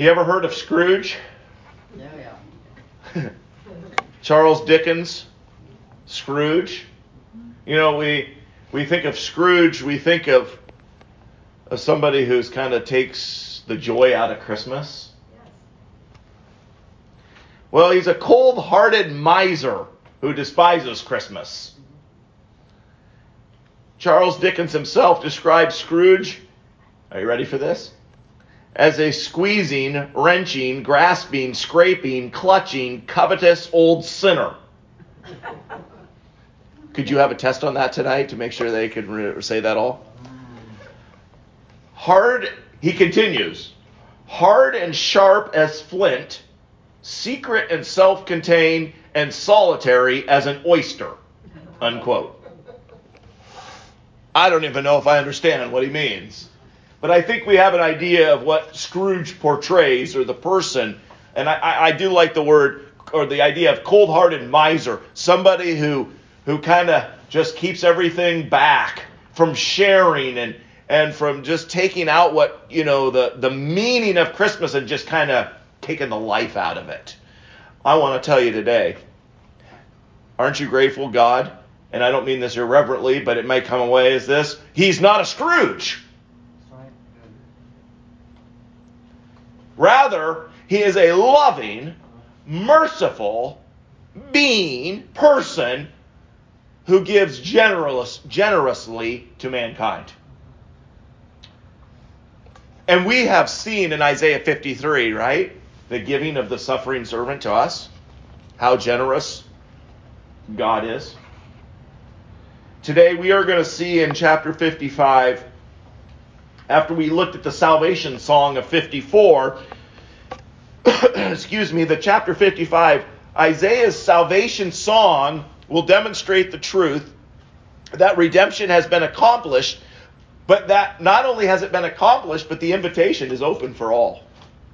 You ever heard of Scrooge? Yeah. Charles Dickens, Scrooge. You know, we think of Scrooge, we think of somebody who's kind of takes the joy out of Christmas. Yes. Well, he's a cold-hearted miser who despises Christmas. Charles Dickens himself described Scrooge, are you ready for this? As a squeezing, wrenching, grasping, scraping, clutching, covetous old sinner. Could you have a test on that tonight to make sure they could say that all? He continues, hard and sharp as flint, secret and self-contained and solitary as an oyster, unquote. I don't even know if I understand what he means. But I think we have an idea of what Scrooge portrays, or the person. And I do like the word, or the idea of cold-hearted miser. Somebody who kind of just keeps everything back from sharing and from just taking out what, the meaning of Christmas and just kind of taking the life out of it. I want to tell you today, aren't you grateful, God? And I don't mean this irreverently, but it may come away as this. He's not a Scrooge. Rather, he is a loving, merciful person who gives generously to mankind. And we have seen in Isaiah 53, right? The giving of the suffering servant to us. How generous God is. Today we are going to see in chapter 55, after we looked at the salvation song of 54, the chapter 55, Isaiah's salvation song will demonstrate the truth that redemption has been accomplished, but that not only has it been accomplished, but the invitation is open for all.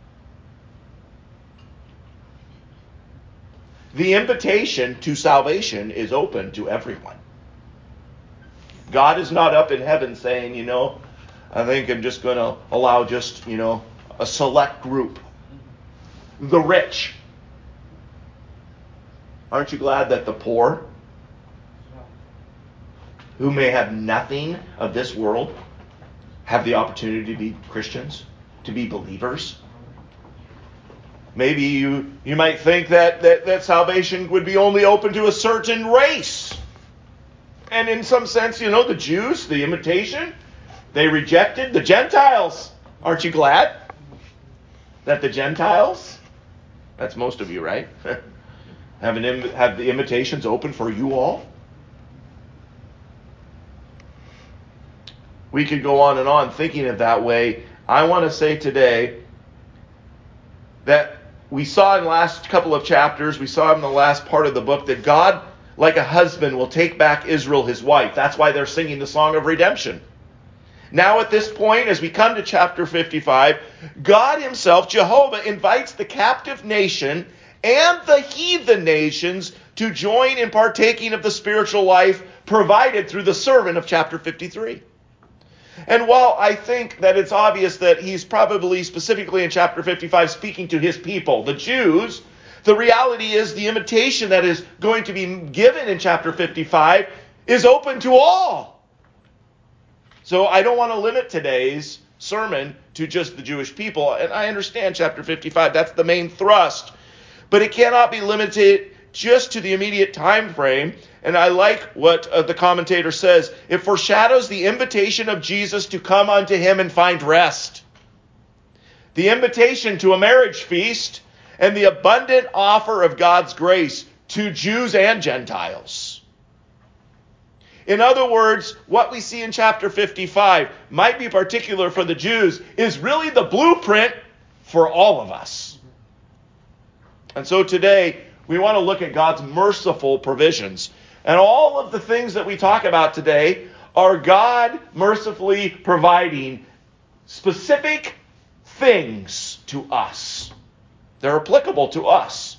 The invitation to salvation is open to everyone. God is not up in heaven saying, I think I'm just going to allow just, a select group. The rich. Aren't you glad that the poor, who may have nothing of this world, have the opportunity to be Christians, to be believers? Maybe you might think that salvation would be only open to a certain race. And in some sense, the Jews, the invitation, they rejected the Gentiles. Aren't you glad that the Gentiles, that's most of you, right? have the invitations open for you all? We could go on and on thinking of that way. I want to say today that we saw in the last couple of chapters, we saw in the last part of the book, that God, like a husband, will take back Israel, his wife. That's why they're singing the song of redemption. Now at this point, as we come to chapter 55, God himself, Jehovah, invites the captive nation and the heathen nations to join in partaking of the spiritual life provided through the servant of chapter 53. And while I think that it's obvious that he's probably specifically in chapter 55 speaking to his people, the Jews, the reality is the invitation that is going to be given in chapter 55 is open to all. So I don't want to limit today's sermon to just the Jewish people. And I understand chapter 55, that's the main thrust. But it cannot be limited just to the immediate time frame. And I like what the commentator says. It foreshadows the invitation of Jesus to come unto him and find rest. The invitation to a marriage feast and the abundant offer of God's grace to Jews and Gentiles. In other words, what we see in chapter 55 might be particular for the Jews, is really the blueprint for all of us. And so today, we want to look at God's merciful provisions. And all of the things that we talk about today are God mercifully providing specific things to us. They're applicable to us.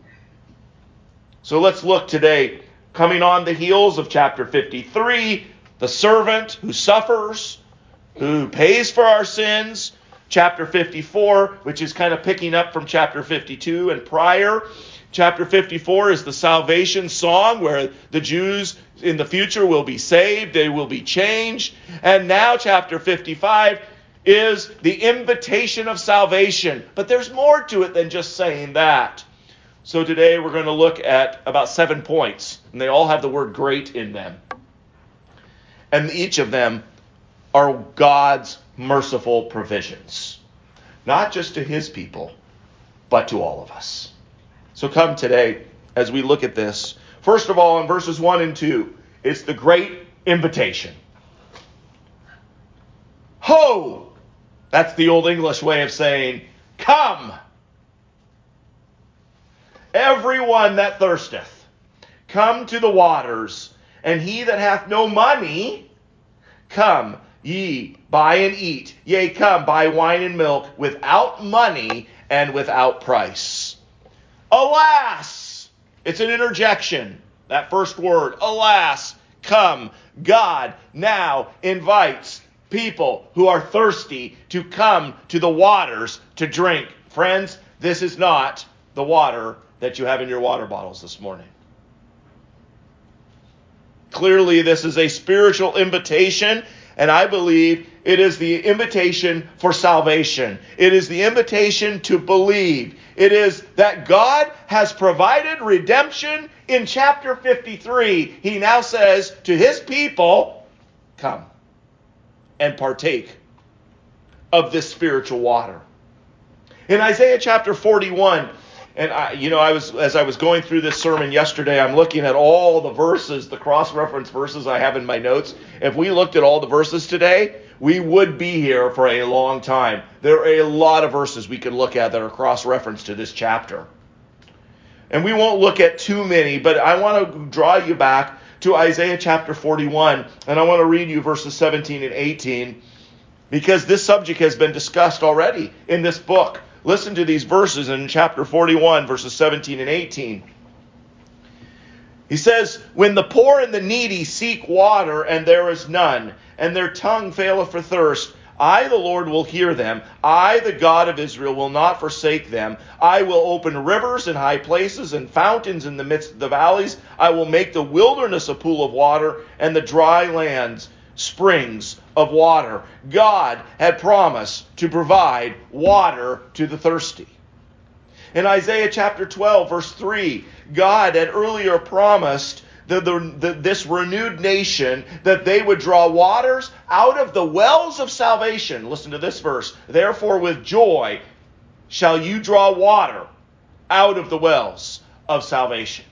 So let's look today, coming on the heels of chapter 53, the servant who suffers, who pays for our sins. Chapter 54, which is kind of picking up from chapter 52 and prior. Chapter 54 is the salvation song where the Jews in the future will be saved, they will be changed. And now chapter 55 is the invitation of salvation. But there's more to it than just saying that. So today we're going to look at about 7 points, and they all have the word great in them. And each of them are God's merciful provisions, not just to his people, but to all of us. So come today as we look at this. First of all, in verses 1 and 2, it's the great invitation. Ho! That's the old English way of saying, come! Everyone that thirsteth, come to the waters, and he that hath no money, come ye, buy and eat. Yea, come, buy wine and milk without money and without price. Alas! It's an interjection. That first word, alas, come. God now invites people who are thirsty to come to the waters to drink. Friends, this is not the water that you have in your water bottles this morning. Clearly, this is a spiritual invitation, and I believe it is the invitation for salvation. It is the invitation to believe. It is that God has provided redemption in chapter 53. He now says to his people, come and partake of this spiritual water. In Isaiah chapter 41, and as I was going through this sermon yesterday, I'm looking at all the verses, the cross-reference verses I have in my notes. If we looked at all the verses today, we would be here for a long time. There are a lot of verses we could look at that are cross-referenced to this chapter. And we won't look at too many, but I want to draw you back to Isaiah chapter 41, and I want to read you verses 17 and 18, because this subject has been discussed already in this book. Listen to these verses in chapter 41, verses 17 and 18. He says, when the poor and the needy seek water, and there is none, and their tongue faileth for thirst, I, the Lord, will hear them. I, the God of Israel, will not forsake them. I will open rivers in high places and fountains in the midst of the valleys. I will make the wilderness a pool of water, and the dry lands springs of water. God had promised to provide water to the thirsty. In Isaiah chapter 12, verse 3, God had earlier promised this renewed nation that they would draw waters out of the wells of salvation. Listen to this verse. Therefore with joy shall you draw water out of the wells of salvation.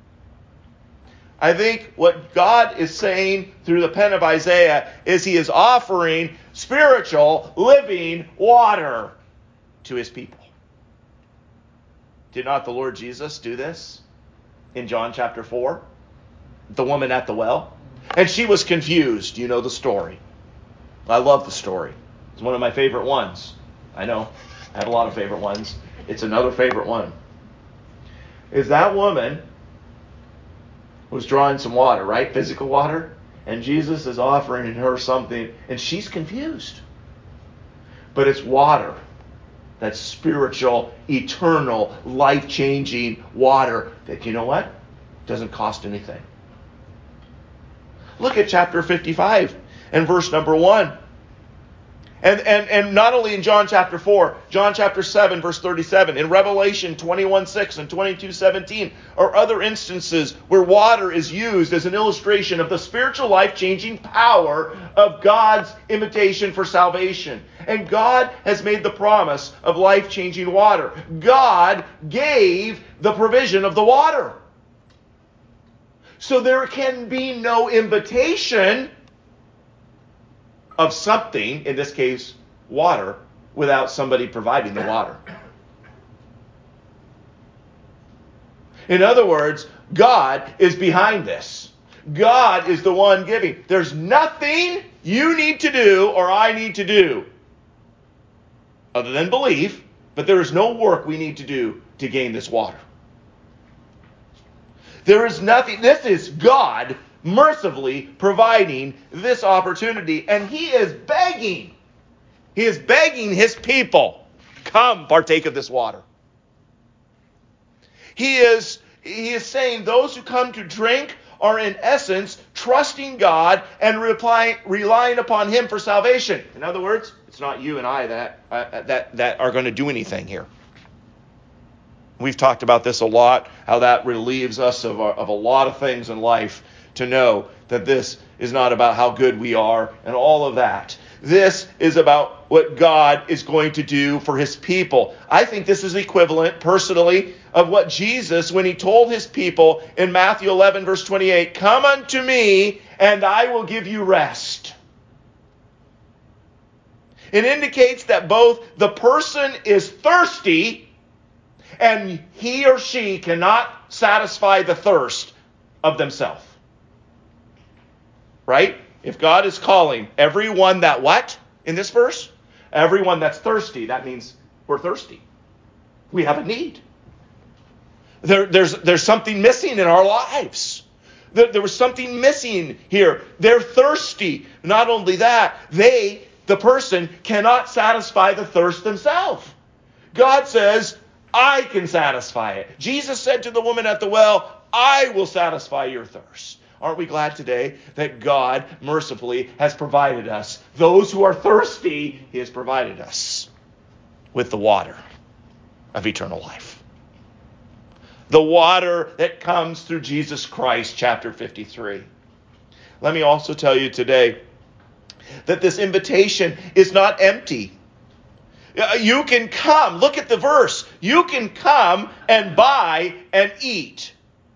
I think what God is saying through the pen of Isaiah is he is offering spiritual, living water to his people. Did not the Lord Jesus do this in John chapter 4? The woman at the well. And she was confused. You know the story. I love the story. It's one of my favorite ones. I know. I have a lot of favorite ones. It's another favorite one. Is that woman was drawing some water, right? Physical water. And Jesus is offering her something, and she's confused. But it's water. That's spiritual, eternal, life-changing water that, you know what? Doesn't cost anything. Look at chapter 55 and verse number 1. And not only in John chapter 4, John chapter 7, verse 37, in Revelation 21:6 and 22:17 are other instances where water is used as an illustration of the spiritual life-changing power of God's invitation for salvation. And God has made the promise of life-changing water. God gave the provision of the water. So there can be no invitation of something, in this case, water, without somebody providing the water. In other words, God is behind this. God is the one giving. There's nothing you need to do or I need to do other than believe, but there is no work we need to do to gain this water. There is nothing. This is God mercifully providing this opportunity, and he is begging He is begging his people, come partake of this water. He is saying those who come to drink are in essence trusting God and relying upon him for salvation. In other words, it's not you and I that are going to do anything here. We've talked about this a lot, how that relieves us of a lot of things in life, to know that this is not about how good we are and all of that. This is about what God is going to do for his people. I think this is equivalent, personally, of what Jesus, when he told his people in Matthew 11, verse 28, come unto me and I will give you rest. It indicates that both the person is thirsty and he or she cannot satisfy the thirst of themselves. Right? If God is calling everyone that what in this verse? Everyone that's thirsty, that means we're thirsty. We have a need. There's something missing in our lives. There was something missing here. They're thirsty. Not only that, the person, cannot satisfy the thirst themselves. God says, I can satisfy it. Jesus said to the woman at the well, I will satisfy your thirst. Aren't we glad today that God mercifully has provided us, those who are thirsty, he has provided us with the water of eternal life. The water that comes through Jesus Christ, chapter 53. Let me also tell you today that this invitation is not empty. You can come, look at the verse, you can come and buy and eat.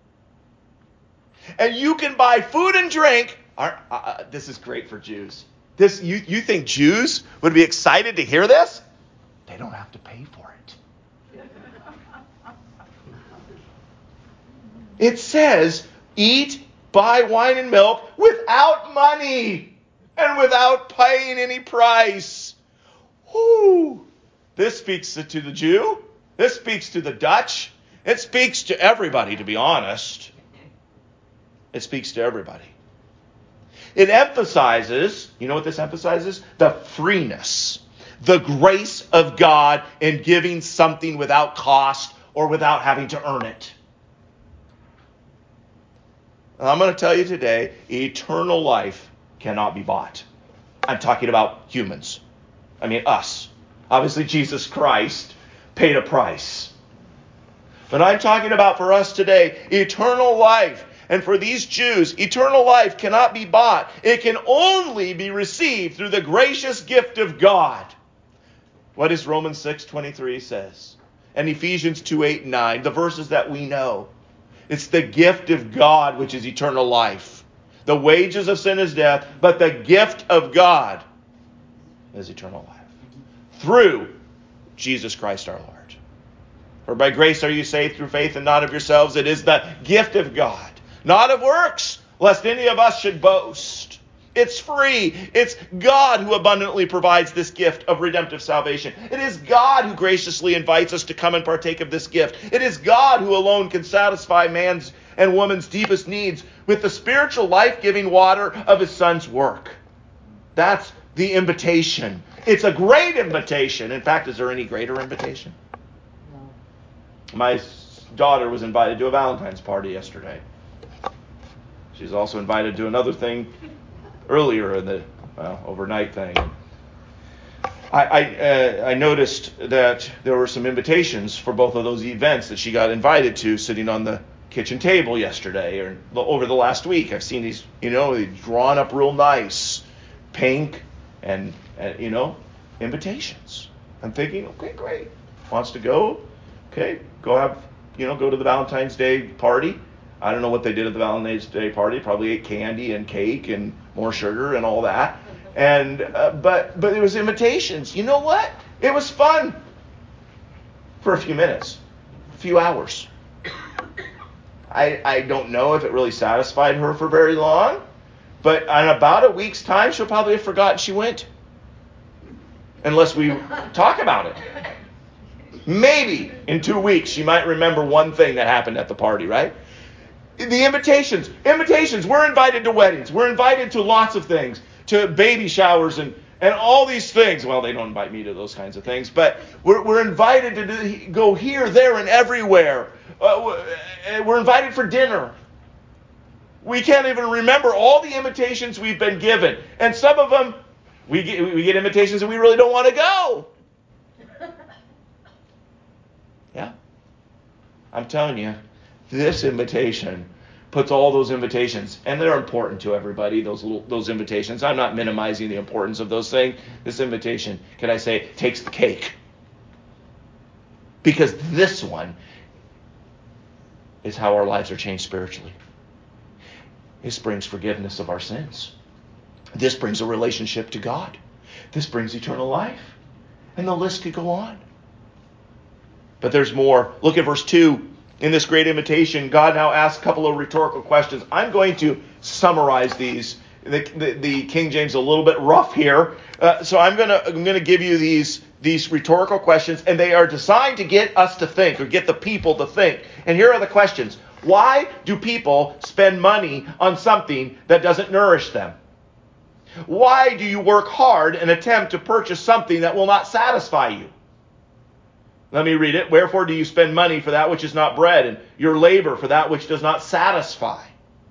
And you can buy food and drink. This is great for Jews. You think Jews would be excited to hear this? They don't have to pay for it. It says, eat, buy wine and milk without money and without paying any price. Whoo! This speaks to the Jew. This speaks to the Dutch. It speaks to everybody, to be honest. It speaks to everybody. It emphasizes, you know what this emphasizes? The freeness, the grace of God in giving something without cost or without having to earn it. And I'm going to tell you today, eternal life cannot be bought. I'm talking about humans. I mean us. Obviously, Jesus Christ paid a price. But I'm talking about for us today, eternal life. And for these Jews, eternal life cannot be bought. It can only be received through the gracious gift of God. What does Romans 6:23 says? And Ephesians 2:8 and 9, the verses that we know. It's the gift of God which is eternal life. The wages of sin is death, but the gift of God is eternal life. Through Jesus Christ our Lord. For by grace are you saved through faith and not of yourselves. It is the gift of God. Not of works, lest any of us should boast. It's free. It's God who abundantly provides this gift of redemptive salvation. It is God who graciously invites us to come and partake of this gift. It is God who alone can satisfy man's and woman's deepest needs with the spiritual life-giving water of his Son's work. That's the invitation. It's a great invitation. In fact, is there any greater invitation? No. My daughter was invited to a Valentine's party yesterday. She's also invited to another thing earlier in the overnight thing. I noticed that there were some invitations for both of those events that she got invited to sitting on the kitchen table yesterday or over the last week. I've seen these, drawn up real nice, pink and invitations. I'm thinking, okay, great. Wants to go? Okay, go to the Valentine's Day party. I don't know what they did at the Valentine's Day party. Probably ate candy and cake and more sugar and all that. And but there was invitations. You know what? It was fun for a few minutes, a few hours. I don't know if it really satisfied her for very long, but in about a week's time, she'll probably have forgotten she went, unless we talk about it. Maybe in 2 weeks she might remember one thing that happened at the party, right? The invitations. We're invited to weddings. We're invited to lots of things, to baby showers and And all these things. Well, they don't invite me to those kinds of things, but we're invited to go here, there, and everywhere. We're invited for dinner. We can't even remember all the invitations we've been given. And some of them, we get invitations and we really don't want to go. Yeah. I'm telling you, this invitation puts all those invitations, and they're important to everybody, those invitations. I'm not minimizing the importance of those things. This invitation, can I say, takes the cake. Because this one is how our lives are changed spiritually. This brings forgiveness of our sins. This brings a relationship to God. This brings eternal life. And the list could go on. But there's more. Look at verse 2. In this great invitation, God now asks a couple of rhetorical questions. I'm going to summarize these. The King James is a little bit rough here. So I'm going to give you these rhetorical questions, and they are designed to get us to think, or get the people to think. And here are the questions. Why do people spend money on something that doesn't nourish them? Why do you work hard and attempt to purchase something that will not satisfy you? Let me read it. Wherefore do you spend money for that which is not bread, and your labor for that which does not satisfy?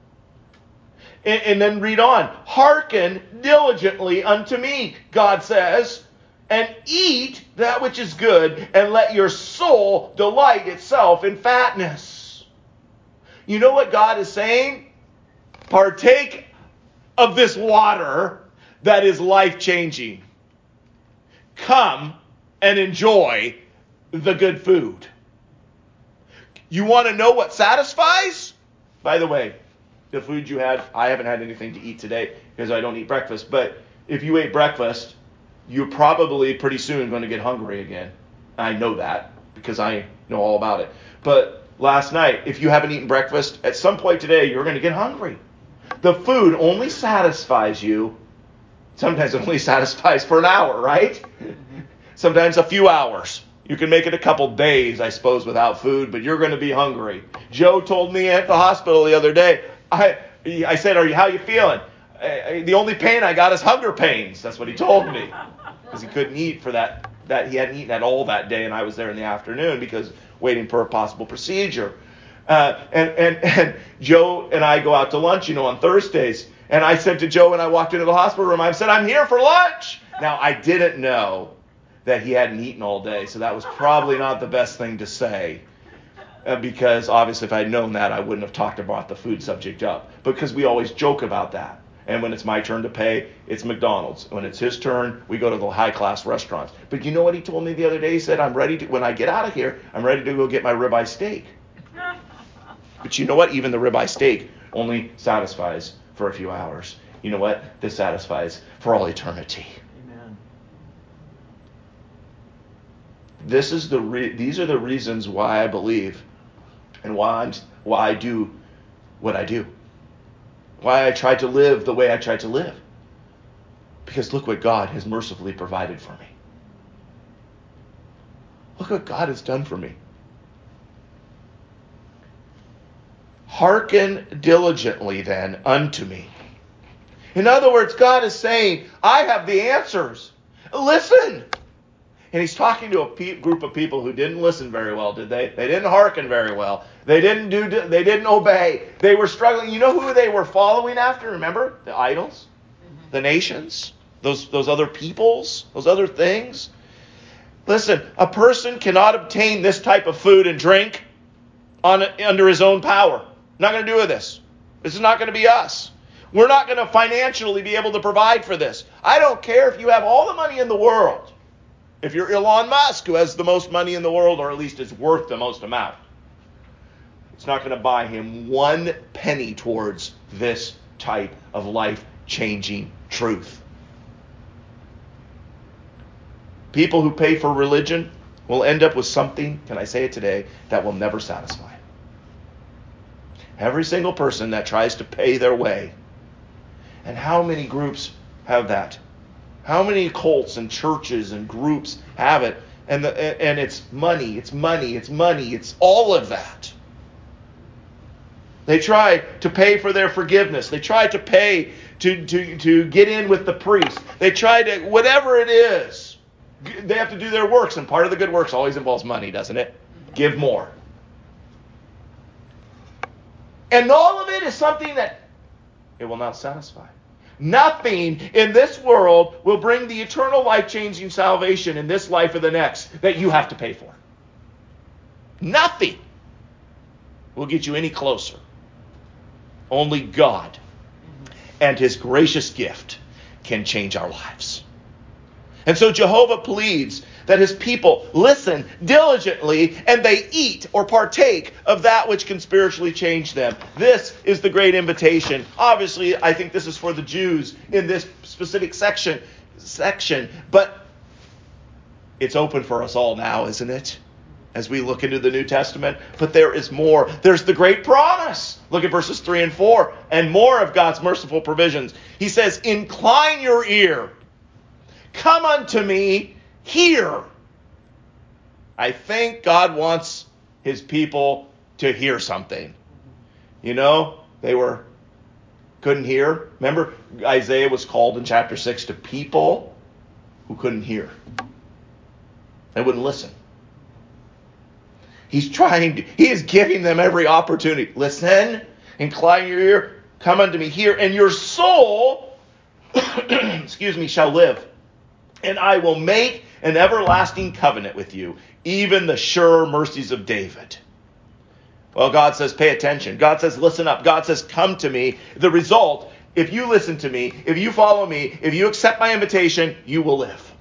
And then read on. Hearken diligently unto me, God says, and eat that which is good, and let your soul delight itself in fatness. You know what God is saying? Partake of this water that is life-changing. Come and enjoy the good food. You want to know what satisfies? By the way, the food you had, I haven't had anything to eat today because I don't eat breakfast. But if you ate breakfast, you're probably pretty soon going to get hungry again. I know that because I know all about it. But last night, if you haven't eaten breakfast, at some point today, you're going to get hungry. The food only satisfies you. Sometimes it only satisfies for an hour, right? Sometimes a few hours. You can make it a couple days, I suppose, without food, but you're going to be hungry. Joe told me at the hospital the other day, I said, how you feeling? The only pain I got is hunger pains. That's what he told me. Because he couldn't eat for that he hadn't eaten at all that day, and I was there in the afternoon because waiting for a possible procedure. And Joe and I go out to lunch, on Thursdays. And I said to Joe when I walked into the hospital room, I said, I'm here for lunch. Now, I didn't know that he hadn't eaten all day, so that was probably not the best thing to say. Because obviously if I'd known that, I wouldn't have talked about the food subject up. Because we always joke about that. And when it's my turn to pay, it's McDonald's. When it's his turn, we go to the high-class restaurants. But you know what he told me the other day? He said, when I get out of here, I'm ready to go get my ribeye steak. But you know what? Even the ribeye steak only satisfies for a few hours. You know what? This satisfies for all eternity. Amen. These are the reasons why I believe and why I do what I do. Why I try to live the way I try to live. Because look what God has mercifully provided for me. Look what God has done for me. Hearken diligently then unto me. In other words, God is saying, I have the answers. Listen. And he's talking to a group of people who didn't listen very well, did they? They didn't hearken very well. They didn't obey. They were struggling. You know who they were following after? Remember? The idols, the nations, those other peoples, those other things. Listen, a person cannot obtain this type of food and drink under his own power. Not going to do with this. This is not going to be us. We're not going to financially be able to provide for this. I don't care if you have all the money in the world. If you're Elon Musk, who has the most money in the world, or at least is worth the most amount, it's not going to buy him one penny towards this type of life-changing truth. People who pay for religion will end up with something, can I say it today, that will never satisfy. Every single person that tries to pay their way. And how many groups have that? How many cults and churches and groups have it? And it's money, it's money, it's money, it's all of that. They try to pay for their forgiveness. They try to pay to get in with the priest. They try to, whatever it is, they have to do their works. And part of the good works always involves money, doesn't it? Give more. And all of it is something that it will not satisfy. Nothing in this world will bring the eternal life-changing salvation in this life or the next that you have to pay for. Nothing will get you any closer. Only God and His gracious gift can change our lives. And so Jehovah pleads that His people listen diligently and they eat or partake of that which can spiritually change them. This is the great invitation. Obviously, I think this is for the Jews in this specific section, but it's open for us all now, isn't it? As we look into the New Testament. But there is more. There's the great promise. Look at verses 3 and 4. And more of God's merciful provisions. He says, incline your ear. Come unto me, hear. I think God wants His people to hear something. You know, they couldn't hear. Remember, Isaiah was called in chapter 6 to people who couldn't hear. They wouldn't listen. He is giving them every opportunity. Listen, incline your ear, come unto me, hear, and your soul, shall live. And I will make an everlasting covenant with you, even the sure mercies of David. Well, God says, pay attention. God says, listen up. God says, come to me. The result, if you listen to me, if you follow me, if you accept my invitation, you will live.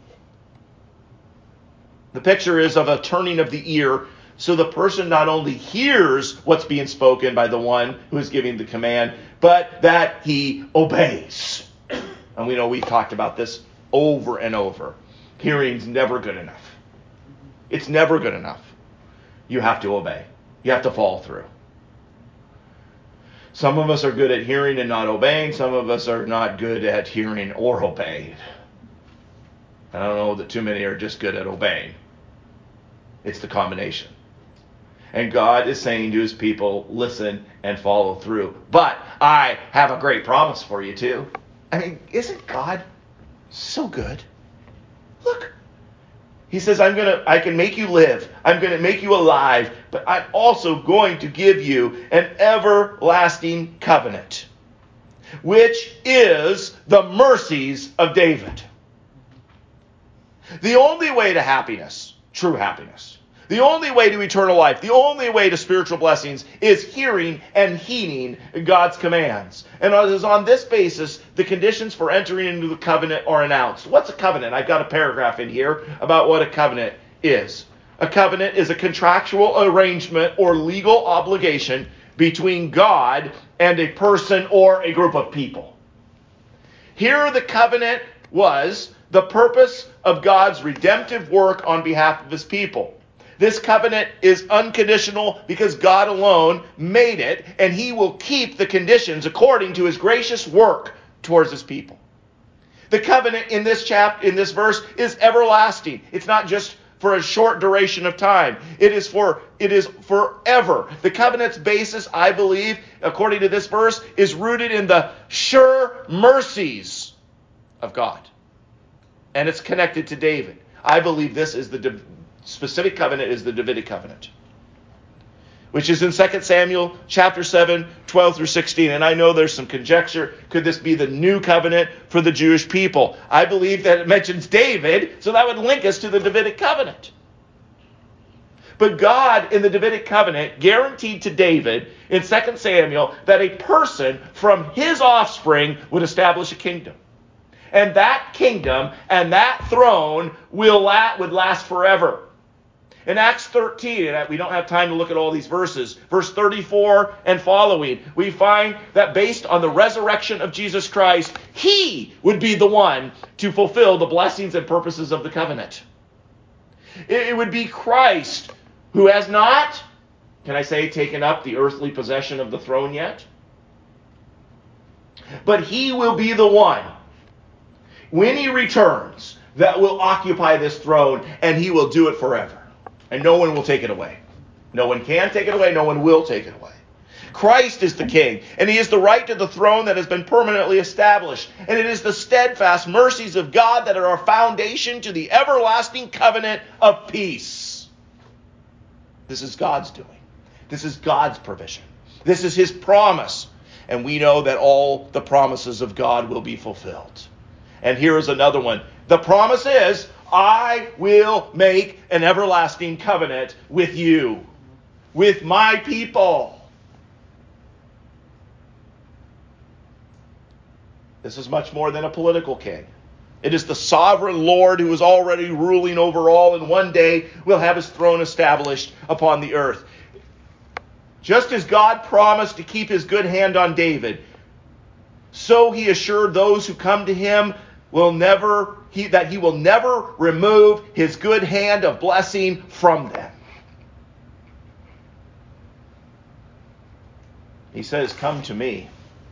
The picture is of a turning of the ear. So the person not only hears what's being spoken by the one who is giving the command, but that he obeys. And we know we've talked about this over and over. Hearing's never good enough. It's never good enough. You have to obey. You have to follow through. Some of us are good at hearing and not obeying. Some of us are not good at hearing or obeying. I don't know that too many are just good at obeying. It's the combination. And God is saying to His people, listen and follow through. But I have a great promise for you too. I mean, isn't God so good? Look. He says, I can make you live. I'm going to make you alive. But I'm also going to give you an everlasting covenant, which is the mercies of David. The only way to happiness, true happiness, the only way to eternal life, the only way to spiritual blessings is hearing and heeding God's commands. And it is on this basis the conditions for entering into the covenant are announced. What's a covenant? I've got a paragraph in here about what a covenant is. A covenant is a contractual arrangement or legal obligation between God and a person or a group of people. Here the covenant was the purpose of God's redemptive work on behalf of His people. This covenant is unconditional because God alone made it, and He will keep the conditions according to His gracious work towards His people. The covenant in this verse is everlasting. It's not just for a short duration of time. It is forever. The covenant's basis, I believe, according to this verse, is rooted in the sure mercies of God. And it's connected to David. I believe this is the specific covenant is the Davidic covenant, which is in 2 Samuel chapter 7, 12 through 16. And I know there's some conjecture. Could this be the new covenant for the Jewish people? I believe that it mentions David, so that would link us to the Davidic covenant. But God, in the Davidic covenant, guaranteed to David in 2 Samuel that a person from his offspring would establish a kingdom. And that kingdom and that throne would last forever. In Acts 13, and we don't have time to look at all these verses, verse 34 and following, we find that based on the resurrection of Jesus Christ, He would be the one to fulfill the blessings and purposes of the covenant. It would be Christ who has not, can I say, taken up the earthly possession of the throne yet? But He will be the one, when He returns, that will occupy this throne, and He will do it forever. And no one will take it away. No one can take it away. No one will take it away. Christ is the king, and he is the right to the throne that has been permanently established. And it is the steadfast mercies of God that are our foundation to the everlasting covenant of peace. This is God's doing. This is God's provision. This is his promise. And we know that all the promises of God will be fulfilled. And here is another one. The promise is, I will make an everlasting covenant with you, with my people. This is much more than a political king. It is the sovereign Lord who is already ruling over all, and one day will have his throne established upon the earth. Just as God promised to keep his good hand on David, so he assured those who come to him that he will never remove his good hand of blessing from them. He says, come to me.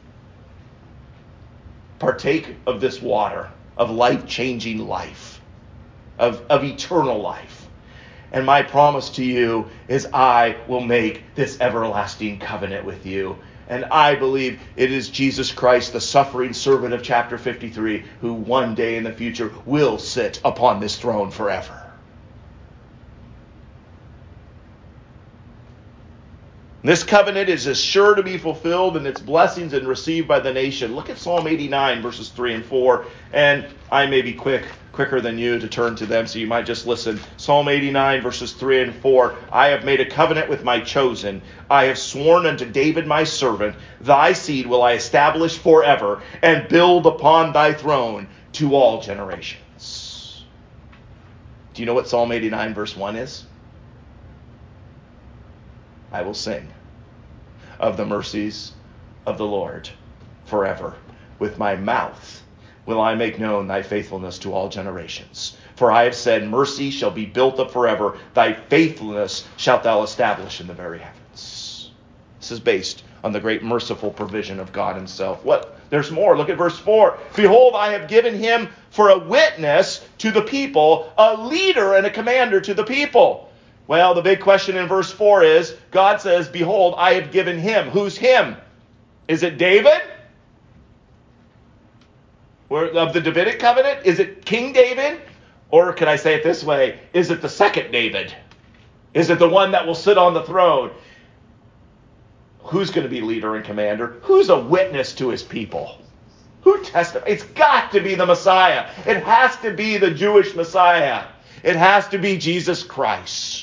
Partake of this water, of life-changing life, of eternal life. And my promise to you is I will make this everlasting covenant with you. And I believe it is Jesus Christ, the suffering servant of chapter 53, who one day in the future will sit upon this throne forever. This covenant is as sure to be fulfilled in its blessings and received by the nation. Look at Psalm 89, verses 3 and 4. And I may be quicker than you to turn to them, so you might just listen. Psalm 89, verses 3 and 4. I have made a covenant with my chosen. I have sworn unto David my servant, thy seed will I establish forever, and build upon thy throne to all generations. Do you know what Psalm 89, verse 1 is? I will sing of the mercies of the Lord forever. With my mouth will I make known thy faithfulness to all generations. For I have said, mercy shall be built up forever. Thy faithfulness shalt thou establish in the very heavens. This is based on the great merciful provision of God himself. There's more. Look at verse 4. Behold, I have given him for a witness to the people, a leader and a commander to the people. Well, the big question in verse 4 is, God says, behold, I have given him. Who's him? Is it David? Of the Davidic covenant? Is it King David? Or can I say it this way? Is it the second David? Is it the one that will sit on the throne? Who's going to be leader and commander? Who's a witness to his people? Who testifies? It's got to be the Messiah. It has to be the Jewish Messiah. It has to be Jesus Christ.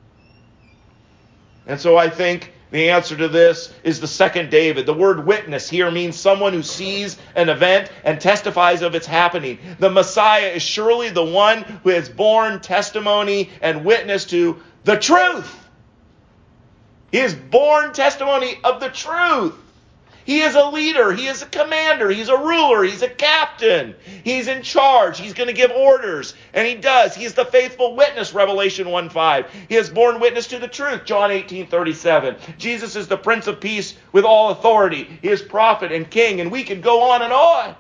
And so I think the answer to this is the second David. The word witness here means someone who sees an event and testifies of its happening. The Messiah is surely the one who has borne testimony and witness to the truth. He has borne testimony of the truth. He is a leader. He is a commander. He's a ruler. He's a captain. He's in charge. He's going to give orders. And he does. He is the faithful witness, Revelation 1:5. He has borne witness to the truth, John 18:37. Jesus is the Prince of Peace with all authority. He is prophet and king. And we could go on and on.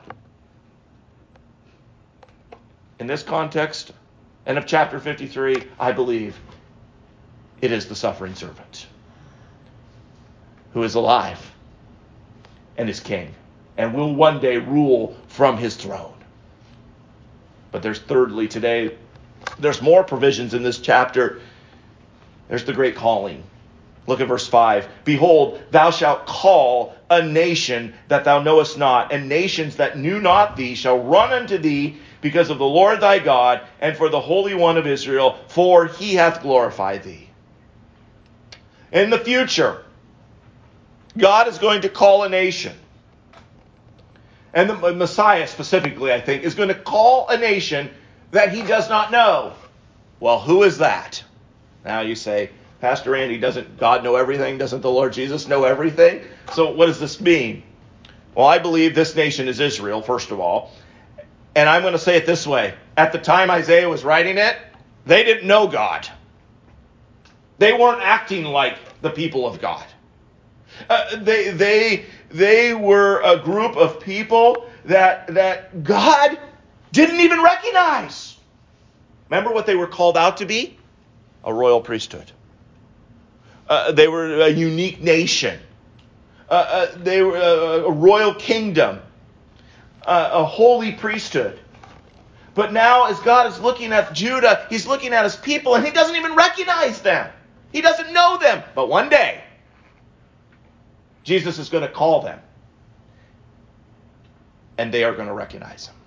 In this context, and of chapter 53, I believe it is the suffering servant who is alive and is king, and will one day rule from his throne. But there's thirdly today, there's more provisions in this chapter. There's the great calling. Look at verse 5. Behold, thou shalt call a nation that thou knowest not, and nations that knew not thee shall run unto thee because of the Lord thy God, and for the Holy One of Israel, for he hath glorified thee. In the future, God is going to call a nation. And the Messiah specifically, I think, is going to call a nation that he does not know. Well, who is that? Now you say, Pastor Andy, doesn't God know everything? Doesn't the Lord Jesus know everything? So what does this mean? Well, I believe this nation is Israel, first of all. And I'm going to say it this way. At the time Isaiah was writing it, they didn't know God. They weren't acting like the people of God. They were a group of people that God didn't even recognize. Remember what they were called out to be? A royal priesthood. They were a unique nation. They were a royal kingdom, a holy priesthood. But now as God is looking at Judah, he's looking at his people and he doesn't even recognize them. He doesn't know them. But one day, Jesus is going to call them. And they are going to recognize him.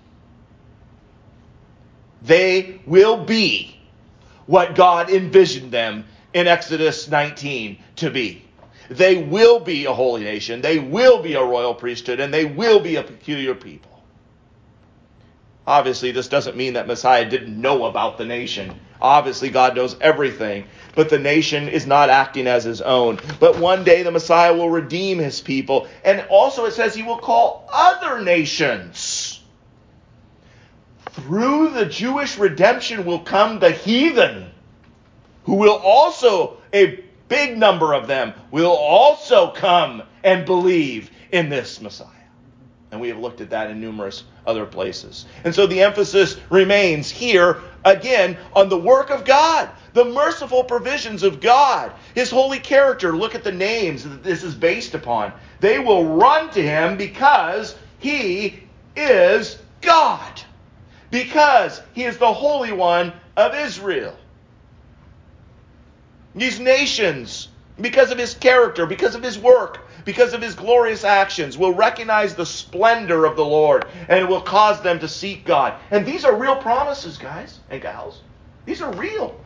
They will be what God envisioned them in Exodus 19 to be. They will be a holy nation. They will be a royal priesthood. And they will be a peculiar people. Obviously, this doesn't mean that Messiah didn't know about the nation. Obviously, God knows everything. But the nation is not acting as his own. But one day the Messiah will redeem his people. And also it says he will call other nations. Through the Jewish redemption will come the heathen, who will also, a big number of them, will also come and believe in this Messiah. And we have looked at that in numerous other places. And so the emphasis remains here, again, on the work of God, the merciful provisions of God, his holy character. Look at the names that this is based upon. They will run to him because he is God, because he is the Holy One of Israel. These nations, because of his character, because of his work, because of his glorious actions, will recognize the splendor of the Lord, and it will cause them to seek God. And these are real promises, guys and gals. These are real.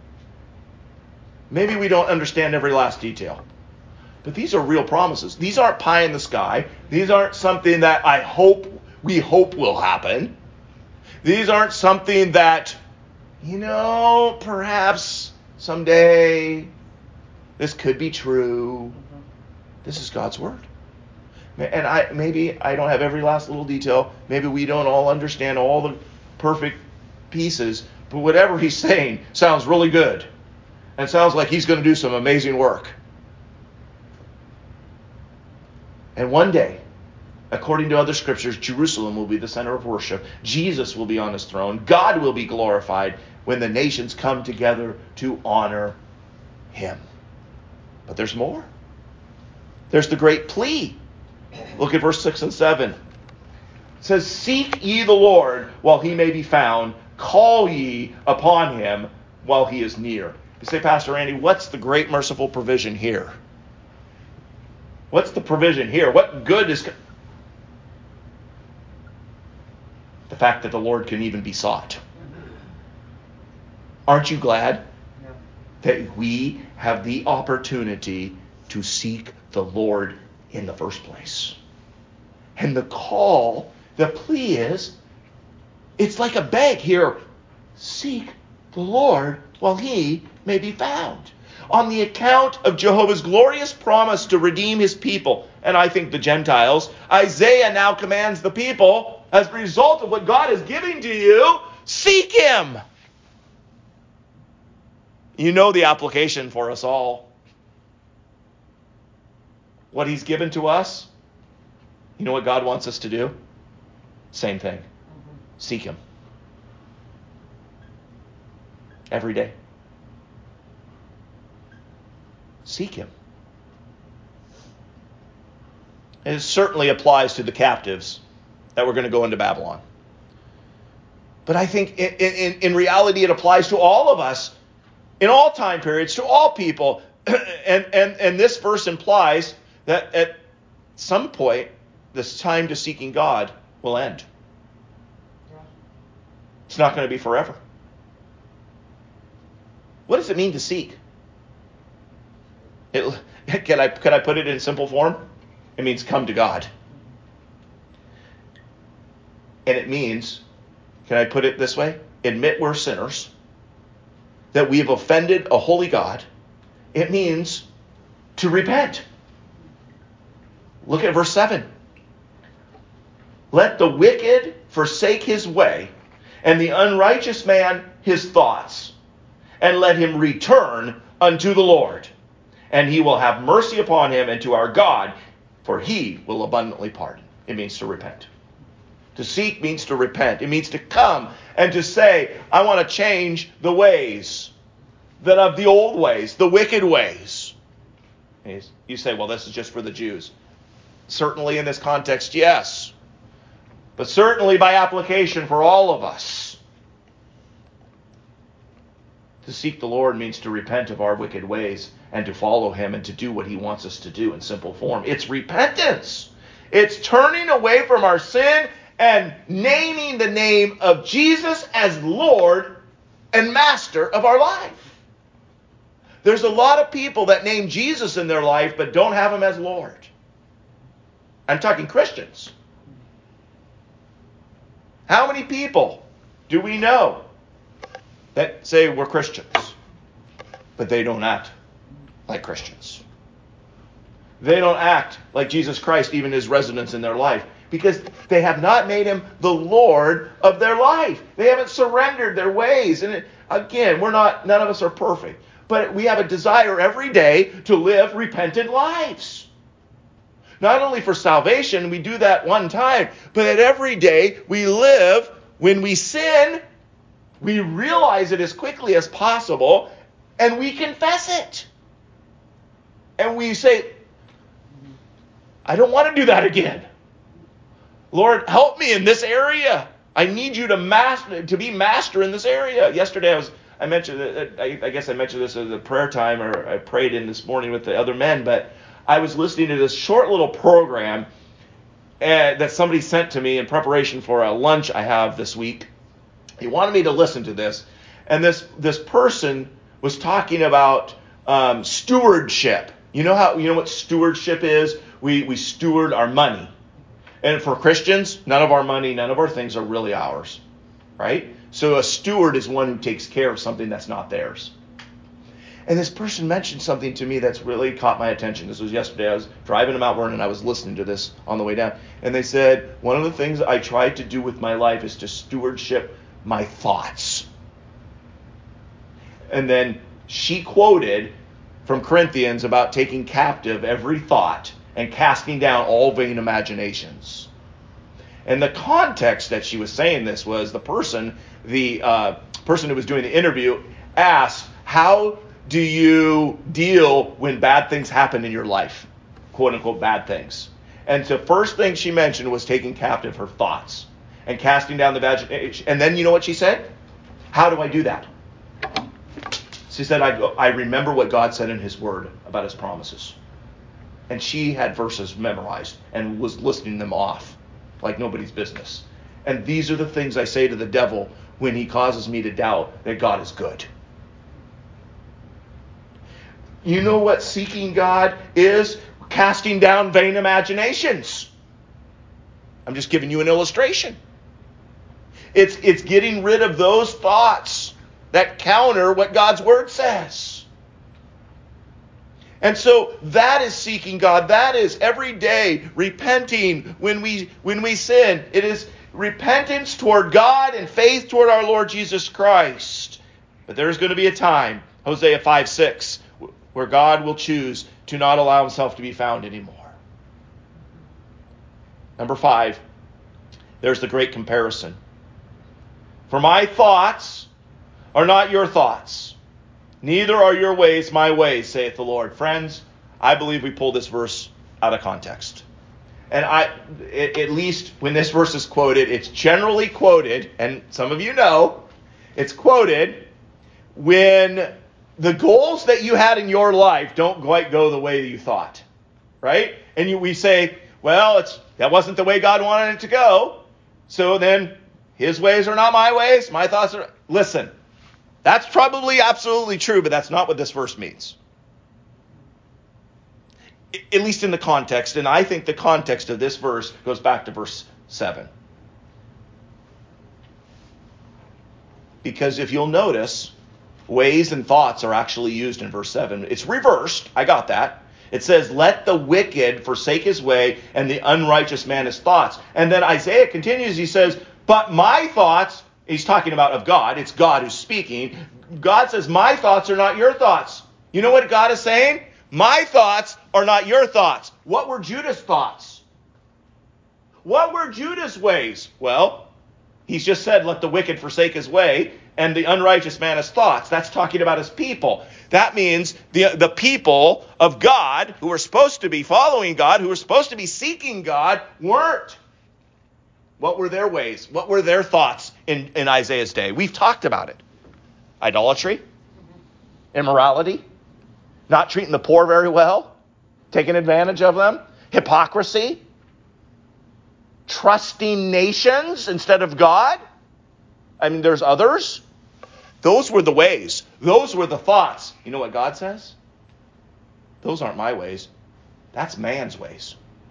Maybe we don't understand every last detail, but these are real promises. These aren't pie in the sky. These aren't something that we hope will happen. These aren't something that, perhaps someday this could be true. This is God's word. And maybe I don't have every last little detail. Maybe we don't all understand all the perfect pieces. But whatever he's saying sounds really good. And sounds like he's going to do some amazing work. And one day, according to other scriptures, Jerusalem will be the center of worship. Jesus will be on his throne. God will be glorified when the nations come together to honor him. But there's more. There's the great plea. Look at verse 6 and 7. It says, "Seek ye the Lord while he may be found. Call ye upon him while he is near." You say, Pastor Randy, what's the great merciful provision here? What's the provision here? What good is... The fact that the Lord can even be sought. Aren't you glad that we have the opportunity to seek the Lord in the first place? And the call, the plea is, it's like a beg here. Seek the Lord while he may be found. On the account of Jehovah's glorious promise to redeem his people, and I think the Gentiles, Isaiah now commands the people, as a result of what God is giving to you, seek him. You know the application for us all. What he's given to us, you know what God wants us to do? Same thing. Seek him. Every day. Seek him. And it certainly applies to the captives that were going to go into Babylon. But I think in reality it applies to all of us in all time periods, to all people. And this verse implies that at some point, this time to seeking God will end. It's not going to be forever. What does it mean to seek? Can I put it in simple form? It means come to God. And it means, can I put it this way? Admit we're sinners, that we have offended a holy God. It means to repent. Look at verse 7. Let the wicked forsake his way, and the unrighteous man his thoughts, and let him return unto the Lord, and he will have mercy upon him and to our God, for he will abundantly pardon. It means to repent. To seek means to repent. It means to come and to say, I want to change the ways that of the old ways, the wicked ways. And you say, well, this is just for the Jews. Certainly in this context, yes. But certainly by application for all of us. To seek the Lord means to repent of our wicked ways and to follow him and to do what he wants us to do in simple form. It's repentance. It's turning away from our sin and naming the name of Jesus as Lord and Master of our life. There's a lot of people that name Jesus in their life but don't have him as Lord. I'm talking Christians. How many people do we know that say we're Christians, but they don't act like Christians? They don't act like Jesus Christ, even his residence in their life, because they have not made him the Lord of their life. They haven't surrendered their ways. And again, none of us are perfect, but we have a desire every day to live repentant lives. Not only for salvation, we do that one time, but that every day we live, when we sin, we realize it as quickly as possible, and we confess it. And we say, I don't want to do that again. Lord, help me in this area. I need you to be master in this area. Yesterday I mentioned this as a prayer time, or I prayed in this morning with the other men, but I was listening to this short little program that somebody sent to me in preparation for a lunch I have this week. He wanted me to listen to this. And this person was talking about stewardship. You know what stewardship is? We steward our money. And for Christians, none of our money, none of our things are really ours. Right? So a steward is one who takes care of something that's not theirs. And this person mentioned something to me that's really caught my attention. This was yesterday. I was driving to Mount Vernon and I was listening to this on the way down. And they said, one of the things I try to do with my life is to stewardship my thoughts. And then she quoted from Corinthians about taking captive every thought and casting down all vain imaginations. And the context that she was saying this was the person who was doing the interview asked, how do you deal when bad things happen in your life? Quote unquote bad things. And the first thing she mentioned was taking captive her thoughts and casting down the imagination. And then you know what she said? How do I do that? She said, I remember what God said in his word about his promises. And she had verses memorized and was listing them off like nobody's business. And these are the things I say to the devil when he causes me to doubt that God is good. You know what seeking God is? Casting down vain imaginations. I'm just giving you an illustration. It's getting rid of those thoughts that counter what God's word says. And so that is seeking God. That is every day repenting when we sin. It is repentance toward God and faith toward our Lord Jesus Christ. But there's going to be a time, Hosea 5:6, where God will choose to not allow himself to be found anymore. Number 5, there's the great comparison. For my thoughts are not your thoughts, neither are your ways my ways, saith the Lord. Friends, I believe we pull this verse out of context. And at least when this verse is quoted, it's generally quoted, and some of you know, it's quoted when the goals that you had in your life don't quite go the way that you thought, right? And we say, well, that wasn't the way God wanted it to go, so then his ways are not my ways, my thoughts are... Listen, that's probably absolutely true, but that's not what this verse means. At least in the context, and I think the context of this verse goes back to verse 7. Because if you'll notice, ways and thoughts are actually used in verse 7. It's reversed. I got that. It says, let the wicked forsake his way and the unrighteous man his thoughts. And then Isaiah continues. He says, but my thoughts, he's talking about of God. It's God who's speaking. God says, my thoughts are not your thoughts. You know what God is saying? My thoughts are not your thoughts. What were Judah's thoughts? What were Judah's ways? Well, he's just said, let the wicked forsake his way. and the unrighteous man his thoughts. That's talking about his people. That means the people of God who were supposed to be following God, who were supposed to be seeking God, weren't. What were their ways? What were their thoughts in Isaiah's day? We've talked about it. Idolatry, immorality, not treating the poor very well, taking advantage of them, hypocrisy, trusting nations instead of God. I mean, there's others. Those were the ways. Those were the thoughts. You know what God says? Those aren't my ways. That's man's ways.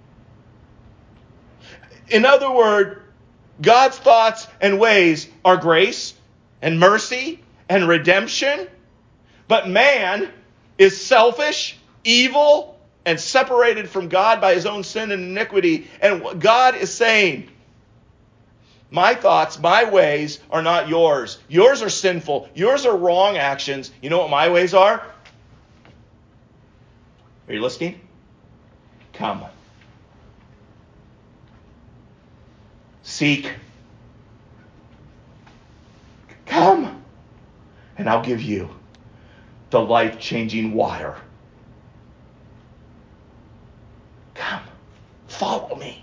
In other words, God's thoughts and ways are grace and mercy and redemption. But man is selfish, evil, and separated from God by his own sin and iniquity. And God is saying, my thoughts, my ways are not yours. Yours are sinful. Yours are wrong actions. You know what my ways are? Are you listening? Come. Seek. Come. And I'll give you the life-changing water. Come. Follow me.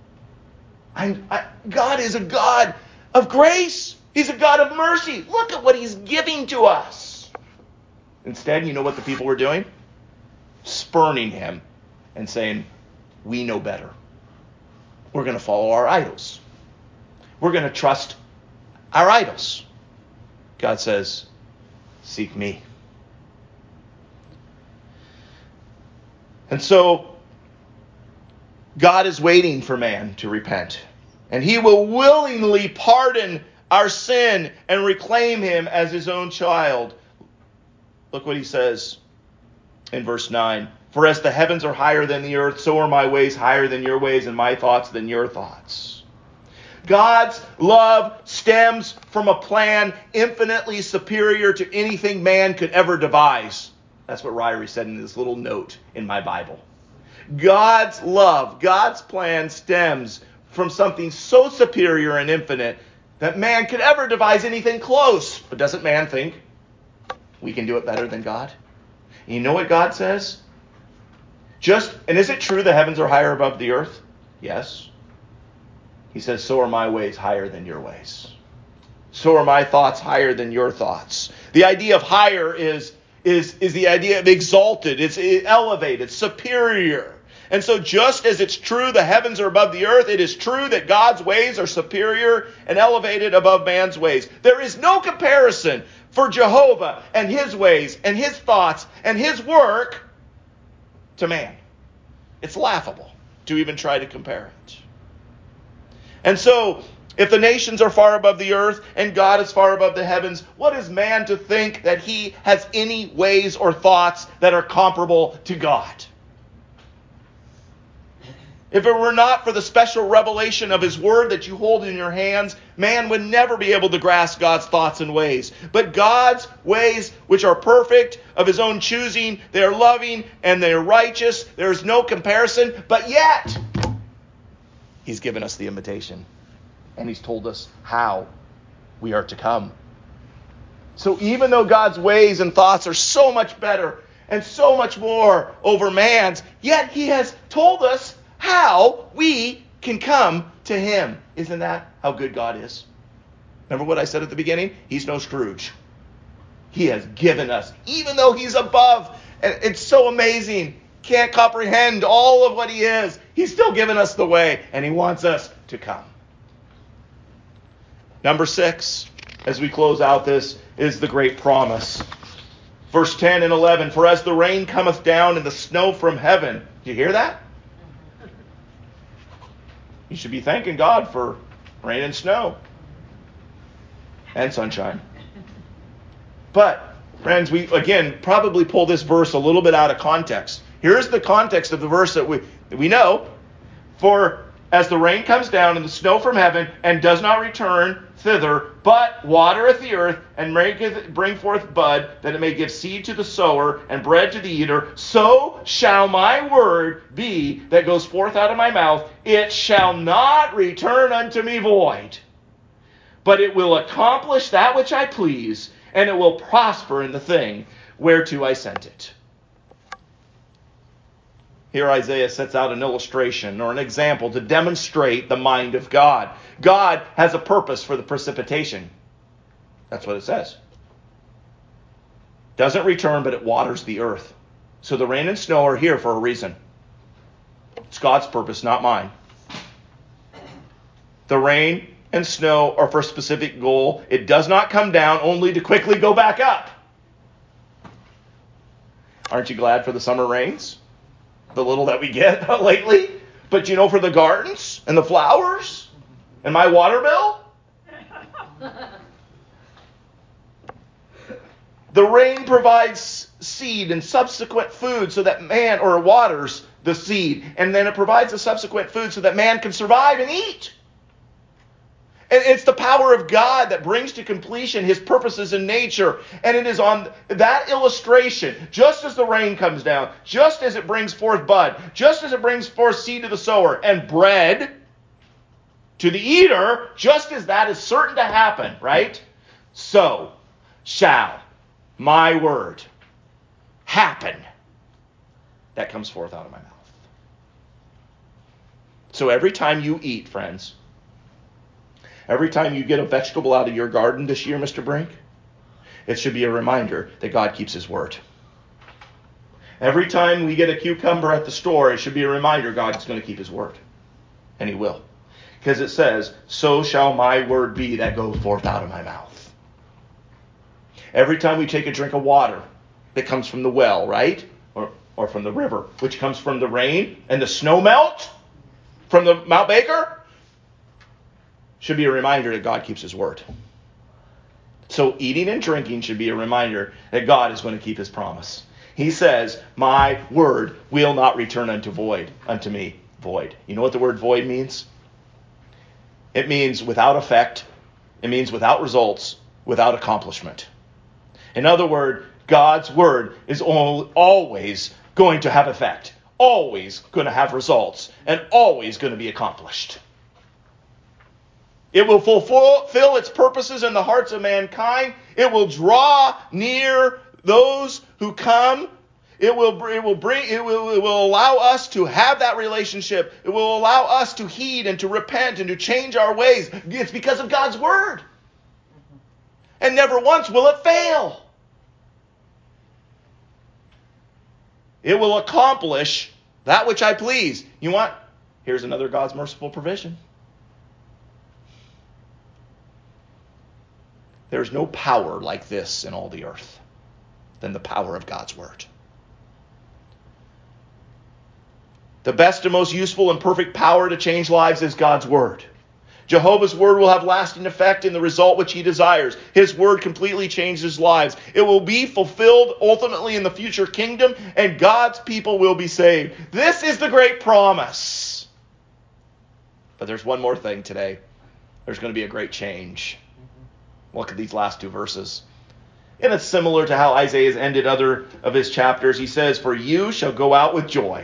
God is a God of grace. He's a God of mercy. Look at what he's giving to us. Instead, you know what the people were doing? Spurning him and saying, we know better. We're going to follow our idols. We're going to trust our idols. God says, seek me. And so, God is waiting for man to repent. And he will willingly pardon our sin and reclaim him as his own child. Look what he says in verse 9. For as the heavens are higher than the earth, so are my ways higher than your ways, and my thoughts than your thoughts. God's love stems from a plan infinitely superior to anything man could ever devise. That's what Ryrie said in this little note in my Bible. God's love, God's plan stems from something so superior and infinite that man could ever devise anything close. But doesn't man think we can do it better than God? And you know what God says? And is it true the heavens are higher above the earth? Yes. He says, so are my ways higher than your ways. So are my thoughts higher than your thoughts. The idea of higher is the idea of exalted. It's elevated, superior. And so just as it's true the heavens are above the earth, it is true that God's ways are superior and elevated above man's ways. There is no comparison for Jehovah and his ways and his thoughts and his work to man. It's laughable to even try to compare it. And so, if the nations are far above the earth and God is far above the heavens, what is man to think that he has any ways or thoughts that are comparable to God? If it were not for the special revelation of his word that you hold in your hands, man would never be able to grasp God's thoughts and ways. But God's ways, which are perfect, of his own choosing, they are loving and they are righteous. There is no comparison. But yet, he's given us the invitation. And he's told us how we are to come. So even though God's ways and thoughts are so much better and so much more over man's, yet he has told us how we can come to him. Isn't that how good God is? Remember what I said at the beginning? He's no Scrooge. He has given us, even though he's above, and it's so amazing, can't comprehend all of what he is, he's still given us the way, and he wants us to come. Number 6, as we close out this, is the great promise. Verse 10 and 11, for as the rain cometh down and the snow from heaven. Do you hear that? You should be thanking God for rain and snow and sunshine. But, friends, we, again, probably pull this verse a little bit out of context. Here's the context of the verse that we know. For as the rain comes down and the snow from heaven and does not return thither, but watereth the earth and bring forth bud, that it may give seed to the sower and bread to the eater, so shall my word be that goes forth out of my mouth. It shall not return unto me void, but it will accomplish that which I please, and it will prosper in the thing whereto I sent it. Here Isaiah sets out an illustration or an example to demonstrate the mind of God. God has a purpose for the precipitation. That's what it says. Doesn't return, but it waters the earth. So the rain and snow are here for a reason. It's God's purpose, not mine. The rain and snow are for a specific goal. It does not come down only to quickly go back up. Aren't you glad for the summer rains? The little that we get lately. But for the gardens and the flowers and my water bill? The rain provides seed and subsequent food so that man, or waters the seed, and then it provides the subsequent food so that man can survive and eat. And it's the power of God that brings to completion his purposes in nature. And it is on that illustration, just as the rain comes down, just as it brings forth bud, just as it brings forth seed to the sower and bread to the eater, just as that is certain to happen, right? So shall my word happen that comes forth out of my mouth. So every time you eat, friends, every time you get a vegetable out of your garden this year, Mr. Brink, it should be a reminder that God keeps his word. Every time we get a cucumber at the store, it should be a reminder God's going to keep his word. And he will. Because it says, so shall my word be that goes forth out of my mouth. Every time we take a drink of water that comes from the well, right? Or from the river, which comes from the rain and the snow melt from the Mount Baker, should be a reminder that God keeps his word. So eating and drinking should be a reminder that God is going to keep his promise. He says, my word will not return unto me void. You know what the word void means? It means without effect. It means without results, without accomplishment. In other words, God's word is always going to have effect, always going to have results, and always going to be accomplished. It will fulfill its purposes in the hearts of mankind. It will draw near those who come. It will allow us to have that relationship. It will allow us to heed and to repent and to change our ways. It's because of God's word. And never once will it fail. It will accomplish that which I please. You want? Here's another God's merciful provision. There's no power like this in all the earth than the power of God's word. The best and most useful and perfect power to change lives is God's word. Jehovah's word will have lasting effect in the result which he desires. His word completely changes lives. It will be fulfilled ultimately in the future kingdom, and God's people will be saved. This is the great promise. But there's one more thing today. There's going to be a great change. Look at these last two verses. And it's similar to how Isaiah has ended other of his chapters. He says, for you shall go out with joy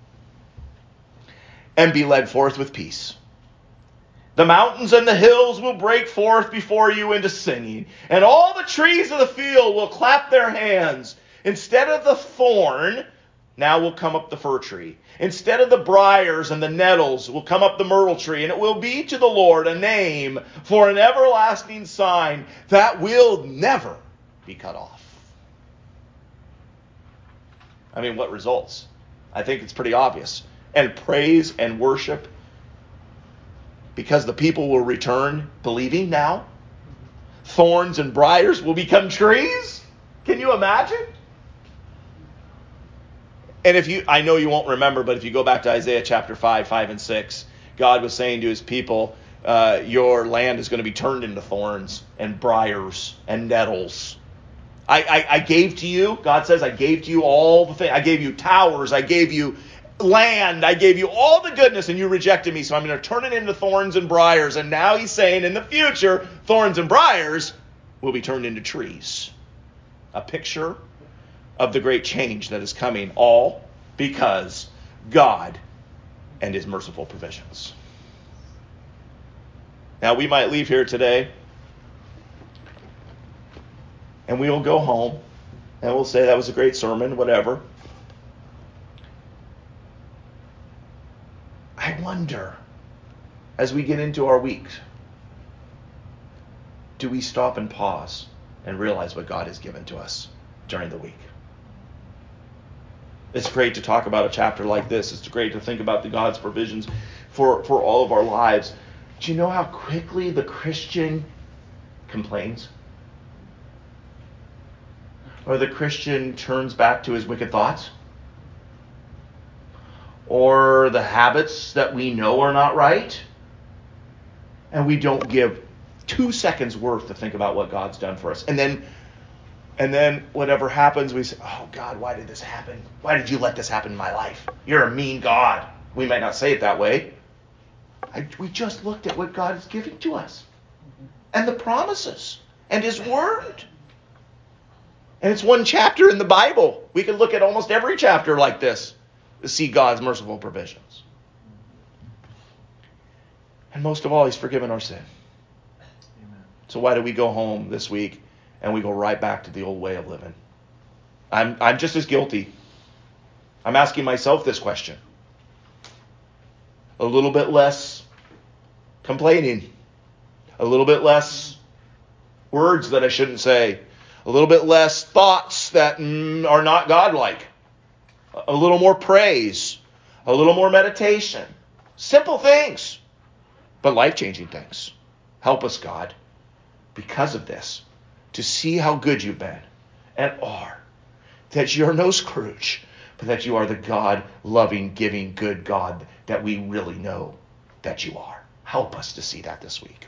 and be led forth with peace. The mountains and the hills will break forth before you into singing, and all the trees of the field will clap their hands. Instead of the thorn, now will come up the fir tree. Instead of the briars and the nettles will come up the myrtle tree, and it will be to the Lord a name for an everlasting sign that will never be cut off. I mean, what results? I think it's pretty obvious. And praise and worship, because the people will return believing now. Thorns and briars will become trees. Can you imagine? And I know you won't remember, but if you go back to Isaiah chapter 5 and 6, God was saying to his people, your land is going to be turned into thorns and briars and nettles. I gave to you, God says, I gave to you all the things. I gave you towers. I gave you land. I gave you all the goodness, and you rejected me. So I'm going to turn it into thorns and briars. And now he's saying in the future, thorns and briars will be turned into trees. A picture of the great change that is coming, all because God and his merciful provisions. Now we might leave here today And we will go home and we'll say that was a great sermon, whatever. I wonder, as we get into our weeks, do we stop and pause and realize what God has given to us during the week? It's great to talk about a chapter like this. It's great to think about the God's provisions for all of our lives. Do you know how quickly the Christian complains? Or the Christian turns back to his wicked thoughts? Or the habits that we know are not right? And we don't give 2 seconds worth to think about what God's done for us. And then whatever happens, we say, oh God, why did this happen? Why did you let this happen in my life? You're a mean God. We might not say it that way. We just looked at what God is giving to us. And the promises. And His Word. And it's one chapter in the Bible. We can look at almost every chapter like this to see God's merciful provisions. And most of all, He's forgiven our sin. Amen. So why do we go home this week and we go right back to the old way of living? I'm just as guilty. I'm asking myself this question. A little bit less complaining. A little bit less words that I shouldn't say. A little bit less thoughts that are not godlike. A little more praise. A little more meditation. Simple things, but life-changing things. Help us, God, because of this, to see how good you've been and are. That you're no Scrooge, but that you are the God-loving, giving, good God that we really know that you are. Help us to see that this week.